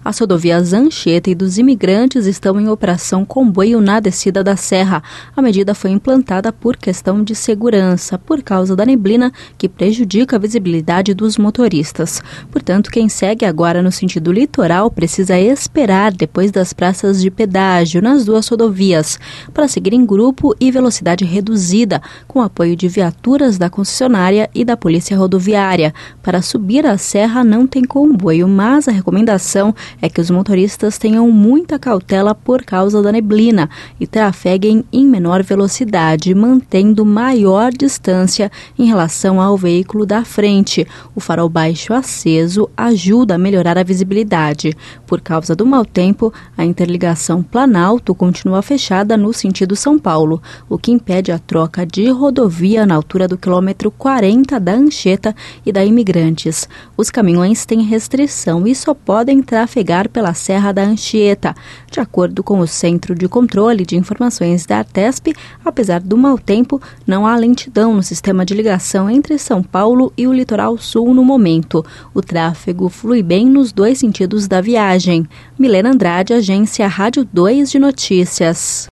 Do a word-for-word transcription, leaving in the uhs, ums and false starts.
As rodovias Anchieta e dos Imigrantes estão em operação comboio na descida da serra. A medida foi implantada por questão de segurança, por causa da neblina que prejudica a visibilidade dos motoristas. Portanto, quem segue agora no sentido litoral precisa esperar depois das praças de pedágio nas duas rodovias, para seguir em grupo e velocidade reduzida, com apoio de viaturas da concessionária e da Polícia Rodoviária. Para subir a serra não tem comboio, mas a recomendação é que os motoristas tenham muita cautela por causa da neblina e trafeguem em menor velocidade, mantendo maior distância em relação ao veículo da frente. O farol baixo aceso ajuda a melhorar a visibilidade. Por causa do mau tempo, a interligação Planalto continua fechada no sentido São Paulo, o que impede a troca de rodovia na altura do quilômetro quarenta da Anchieta e da Imigrantes. Os caminhões têm restrição e só podem trafegar pela Serra da Anchieta. De acordo com o Centro de Controle de Informações da Artesp, apesar do mau tempo, não há lentidão no sistema de ligação entre São Paulo e o litoral sul no momento. O tráfego flui bem nos dois sentidos da viagem. Milena Andrade, Agência Rádio dois de Notícias.